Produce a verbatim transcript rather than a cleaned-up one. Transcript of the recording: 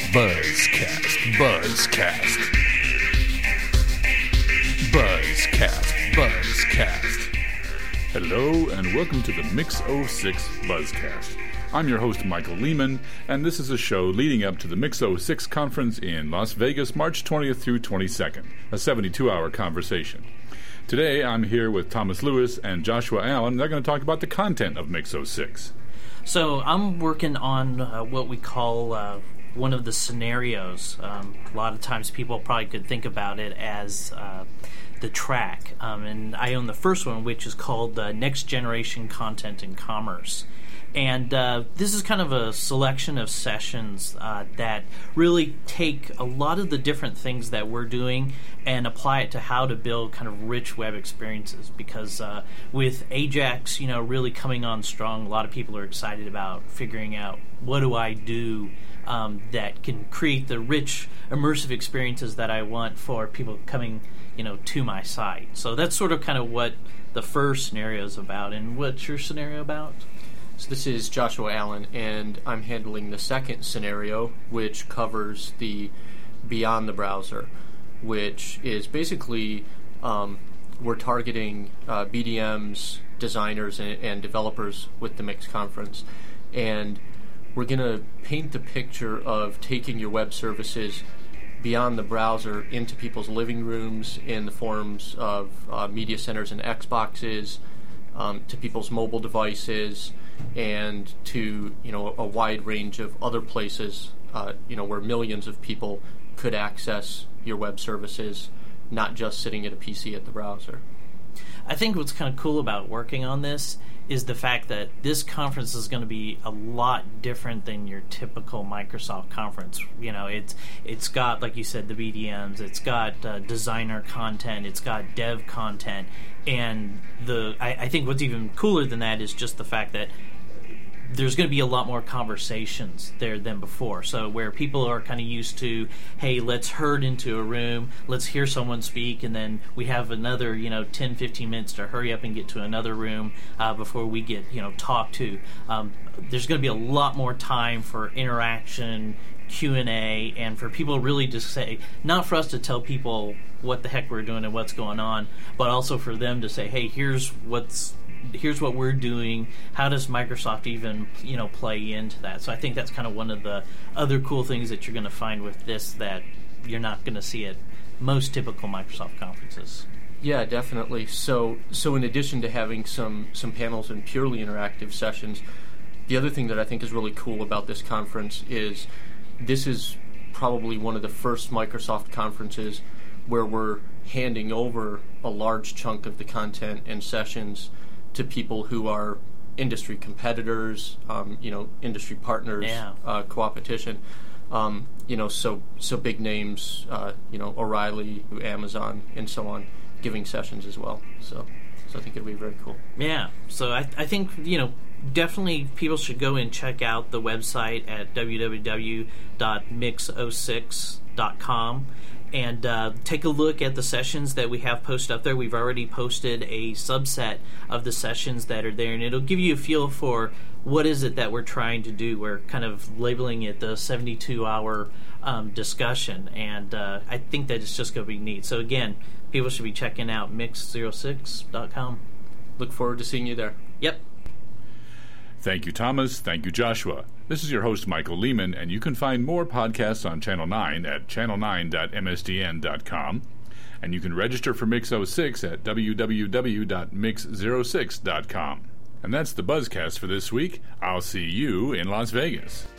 Buzzcast, Buzzcast. Buzzcast, Buzzcast. Hello and welcome to the Mix oh six Buzzcast. I'm your host, Michael Lehman, and this is a show leading up to the Mix oh six conference in Las Vegas, March twentieth through twenty-second, a seventy-two hour conversation. Today, I'm here with Thomas Lewis and Joshua Allen. They're going to talk about the content of Mix oh six. So I'm working on uh, what we call uh, one of the scenarios. Um, a lot of times people probably could think about it as uh, the track. Um, and I own the first one, which is called uh, Next Generation Content and Commerce. And uh, this is kind of a selection of sessions uh, that really take a lot of the different things that we're doing and apply it to how to build kind of rich web experiences. Because uh, with Ajax, you know, really coming on strong, a lot of people are excited about figuring out what do I do um, that can create the rich, immersive experiences that I want for people coming, you know, to my site. So that's sort of kind of what the first scenario is about. And what's your scenario about? So this is Joshua Allen, and I'm handling the second scenario, which covers the Beyond the Browser, which is basically um, we're targeting uh, B D Ms, designers, and, and developers with the Mix conference, and we're going to paint the picture of taking your web services beyond the browser into people's living rooms in the forms of uh, media centers and Xboxes, um, to people's mobile devices, and to, you know, a wide range of other places, uh, you know, where millions of people could access your web services, not just sitting at a P C at the browser. I think what's kind of cool about working on this is the fact that this conference is going to be a lot different than your typical Microsoft conference. You know, it's it's got, like you said, the B D Ms, it's got uh, designer content, it's got dev content, and the I, I think what's even cooler than that is just the fact that there's going to be a lot more conversations there than before. So where people are kind of used to, hey, let's herd into a room, let's hear someone speak, and then we have another, you know, ten, fifteen minutes to hurry up and get to another room uh, before we get, you know, talked to. Um, there's going to be a lot more time for interaction, Q and A, and for people really to say, not for us to tell people what the heck we're doing and what's going on, but also for them to say, hey, here's what's here's what we're doing. How does Microsoft even, you know, play into that? So I think that's kind of one of the other cool things that you're going to find with this that you're not going to see at most typical Microsoft conferences. Yeah, definitely. So, so in addition to having some some panels and purely interactive sessions, the other thing that I think is really cool about this conference is this is probably one of the first Microsoft conferences where we're handing over a large chunk of the content and sessions to people who are industry competitors, um, you know, industry partners, yeah. uh, co-opetition, um, you know, so so big names, uh, you know, O'Reilly, Amazon, and so on, giving sessions as well. So, so I think it'll be very cool. Yeah. So I, I think, you know, definitely people should go and check out the website at w w w dot mix oh six dot com. And uh, take a look at the sessions that we have posted up there. We've already posted a subset of the sessions that are there, and it'll give you a feel for what is it that we're trying to do. We're kind of labeling it the seventy-two hour um, discussion, and uh, I think that it's just going to be neat. So again, people should be checking out mix oh six dot com. Look forward to seeing you there. Yep. Thank you, Thomas. Thank you, Joshua. This is your host, Michael Lehman, and you can find more podcasts on Channel nine at channel nine dot m s d n dot com. And you can register for Mix oh six at w w w dot mix oh six dot com. And that's the Buzzcast for this week. I'll see you in Las Vegas.